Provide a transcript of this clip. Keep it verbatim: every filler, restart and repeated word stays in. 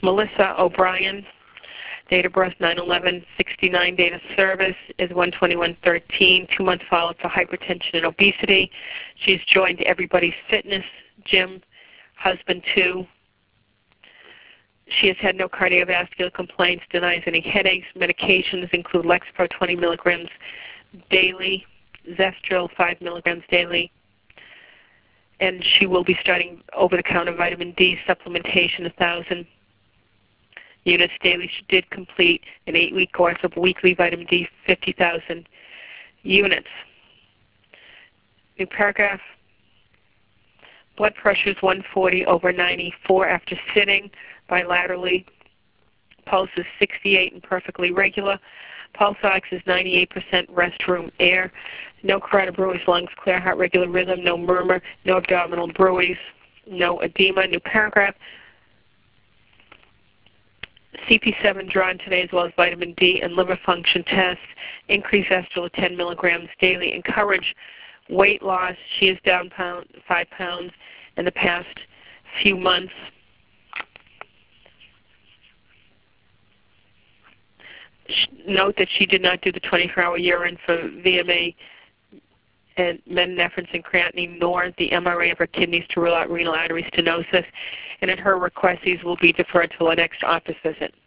Melissa O'Brien, date of birth nine eleven sixty-nine, date of service is one twenty-one thirteen, two-month follow-up for hypertension and obesity. She's joined Everybody's Fitness gym, husband too. She has had no cardiovascular complaints, denies any headaches. Medications include Lexapro twenty milligrams daily, Zestril five milligrams daily, and she will be starting over-the-counter vitamin D supplementation, one thousand units daily. She did complete an eight-week course of weekly vitamin D, fifty thousand units. New paragraph. Blood pressure is one forty over ninety-four after sitting bilaterally. Pulse is sixty-eight and perfectly regular. Pulse ox is ninety-eight percent restroom air. No carotid bruits, lungs clear, heart regular rhythm, no murmur, no abdominal bruits, no edema. New paragraph. C P seven drawn today as well as vitamin D and liver function tests. Increase estrol ten milligrams daily. Encourage weight loss. She is down pound, five pounds in the past few months. Note that she did not do the twenty-four hour urine for V M A and metanephrine and creatinine, nor the M R A of her kidneys to rule out renal artery stenosis. And in her request, these will be deferred to the next office visit.